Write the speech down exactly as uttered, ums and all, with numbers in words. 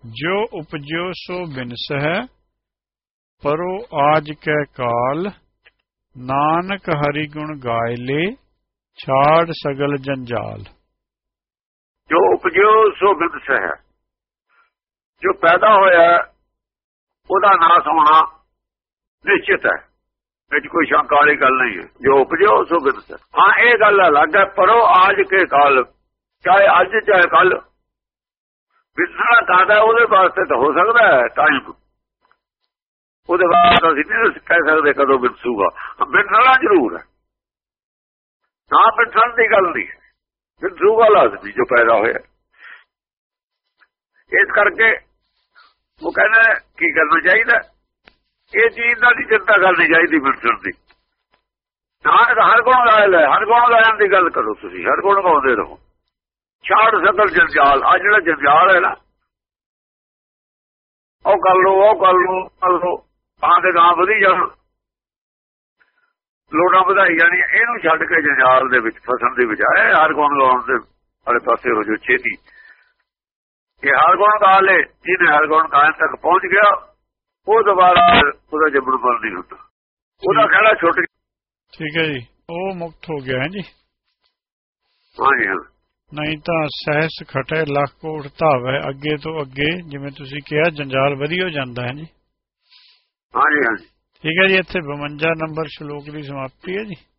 जो उपजो सो बिनस है, परो आज कै काल। नानक हरि गुण गाय ले, छाड़ सगल जंजाल। जो उपजो सो बिनस है, जो पैदा होया ਉਹਦਾ ਨਾਸ ਹੋਣਾ ਨਿਸ਼ਚਿਤ ਹੈ, ਵਿੱਚ ਕੋਈ ਸ਼ੰਕਾ ਵਾਲੀ ਗੱਲ ਨਹੀਂ ਹੈ। ਜੋ ਉਪਜੋ ਸੋ ਬਿਨਸ। ਹਾਂ ਇਹ ਗੱਲ ਅਲੱਗ ਹੈ, ਪਰੋ ਆਜ ਕੇ ਕਾਲ, ਚਾਹੇ ਅੱਜ ਚਾਹੇ ਕੱਲ। ਬਿਨਸਣਾ ਕਾਹਦਾ, ਉਹਦੇ ਵਾਸਤੇ ਤਾਂ ਹੋ ਸਕਦਾ ਹੈ ਟਾਈਮ, ਉਹਦੇ ਵਾਸਤੇ ਅਸੀਂ ਨਹੀਂ ਕਹਿ ਸਕਦੇ ਕਦੋਂ ਬਿਨਸੂਗਾ। ਬਿਨਸਣਾ ਜ਼ਰੂਰ ਹੈ, ਨਾ ਬਿਨਸਣ ਦੀ ਗੱਲ ਨਹੀਂ, ਬਿਨਸੂਗਾ ਲਾਜ਼ਮੀ ਜੋ ਪੈਦਾ ਹੋਇਆ। ਇਸ ਕਰਕੇ ਉਹ ਕਹਿੰਦਾ ਕੀ ਕਰਨਾ ਚਾਹੀਦਾ, ਇਹ ਚੀਜ਼ ਦਾ ਦੀ ਚਿੰਤਾ ਕਰਨੀ ਚਾਹੀਦੀ ਬਿਨਸਣ ਦੀ। ਨਾਨਕ ਹਰ ਗੁਣ ਗਾਇਲ ਹੈ, ਹਰ ਗੁਣ ਗਾਇਨ ਦੀ ਗੱਲ ਕਰੋ ਤੁਸੀਂ, ਹਰ ਗੁਣ ਗਾਉਂਦੇ ਰਹੋ। ਛਾੜ ਸਗਲ ਜੰਜਾਲ, ਆ ਜਿਹੜਾ ਜੰਜਾਲ ਹੈ ਨਾ, ਉਹ ਕਰ ਲਓ ਉਹ ਕਰ ਲਓ ਕਰ ਲਓ, ਤਾਂ ਦੇ ਗਾਂ ਵਧੀ ਜਾਣ, ਲੋੜਾਂ ਵਧਾਈ ਜਾਣੀ। ਇਹਨੂੰ ਛੱਡ ਕੇ ਜੰਜਾਲ ਦੇ ਵਿੱਚ ਫਸਣ ਦੀ ਬਜਾਏ ਹਰ ਗੁਣ ਗਾਉਣ ਦੇ ਵਾਲੇ ਪਾਸੇ ਹੋ ਜਾਓ ਛੇਤੀ। ਇਹ ਹਰ ਗੁਣ ਗਾ ਲੇ, ਜਿਹਨੇ ਹਰ ਗੁਣ ਗਾਇਨ ਤੱਕ ਪਹੁੰਚ ਗਿਆ ਉਹ ਦੁਬਾਰਾ ਉਹਦਾ ਜੰਮਣ ਮਰਨ ਨਹੀਂ ਹੁੰਦਾ, ਉਹਦਾ ਖਹਿੜਾ ਛੁੱਟ ਗਿਆ। ਠੀਕ ਹੈ ਜੀ, ਉਹ ਮੁਕਤ ਹੋ ਗਿਆ ਹੈ ਜੀ। ਹਾਂਜੀ ਹਾਂ, ਨਹੀਂ ਤਾਂ ਸਹਿਸ ਖਟੇ ਲੱਖ ਕੋਟ ਧਾਵੇ, ਅੱਗੇ ਤੋਂ ਅੱਗੇ ਜਿਵੇਂ ਤੁਸੀਂ ਕਿਹਾ ਜੰਜਾਲ ਵਧੀ ਹੋ ਜਾਂਦਾ ਹੈ ਜੀ। ਹਾਂਜੀ ਹਾਂਜੀ ਠੀਕ ਹੈ ਜੀ, ਇੱਥੇ ਬਵੰਜਾ ਨੰਬਰ ਸ਼ਲੋਕ ਦੀ ਸਮਾਪਤੀ ਹੈ ਜੀ।